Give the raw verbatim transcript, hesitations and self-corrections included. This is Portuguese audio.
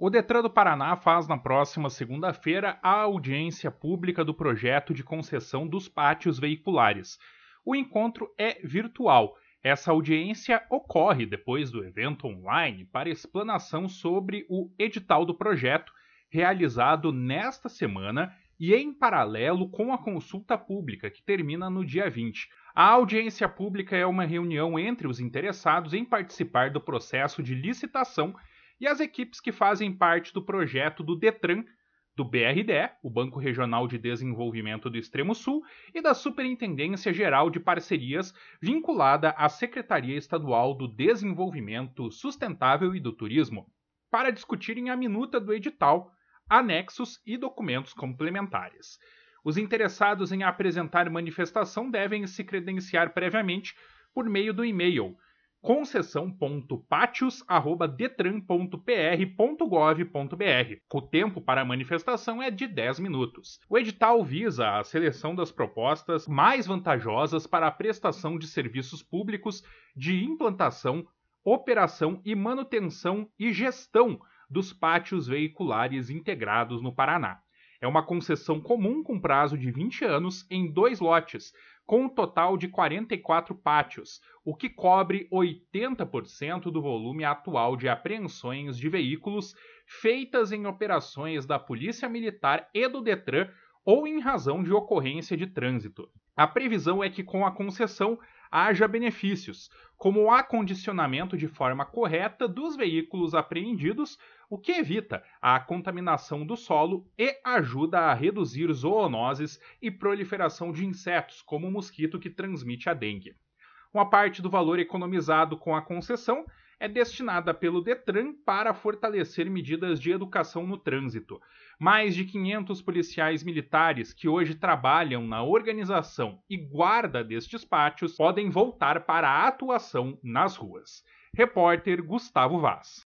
O Detran do Paraná faz na próxima segunda-feira a audiência pública do projeto de concessão dos pátios veiculares. O encontro é virtual. Essa audiência ocorre depois do evento online para explanação sobre o edital do projeto, realizado nesta semana e em paralelo com a consulta pública, que termina no dia vinte. A audiência pública é uma reunião entre os interessados em participar do processo de licitação e as equipes que fazem parte do projeto do Detran, do B R D E, o Banco Regional de Desenvolvimento do Extremo Sul, e da Superintendência Geral de Parcerias, vinculada à Secretaria Estadual do Desenvolvimento Sustentável e do Turismo, para discutirem a minuta do edital, anexos e documentos complementares. Os interessados em apresentar manifestação devem se credenciar previamente por meio do e-mail concessão ponto pátios arroba detran ponto p r ponto gov ponto b r. O tempo para a manifestação é de dez minutos. O edital visa a seleção das propostas mais vantajosas para a prestação de serviços públicos de implantação, operação e manutenção e gestão dos pátios veiculares integrados no Paraná. É uma concessão comum com prazo de vinte anos em dois lotes, com um total de quarenta e quatro pátios, o que cobre oitenta por cento do volume atual de apreensões de veículos feitas em operações da Polícia Militar e do Detran ou em razão de ocorrência de trânsito. A previsão é que com a concessão haja benefícios, como o acondicionamento de forma correta dos veículos apreendidos, o que evita a contaminação do solo e ajuda a reduzir zoonoses e proliferação de insetos, como o mosquito que transmite a dengue. Uma parte do valor economizado com a concessão é destinada pelo Detran para fortalecer medidas de educação no trânsito. Mais de quinhentos policiais militares que hoje trabalham na organização e guarda destes pátios podem voltar para a atuação nas ruas. Repórter Gustavo Vaz.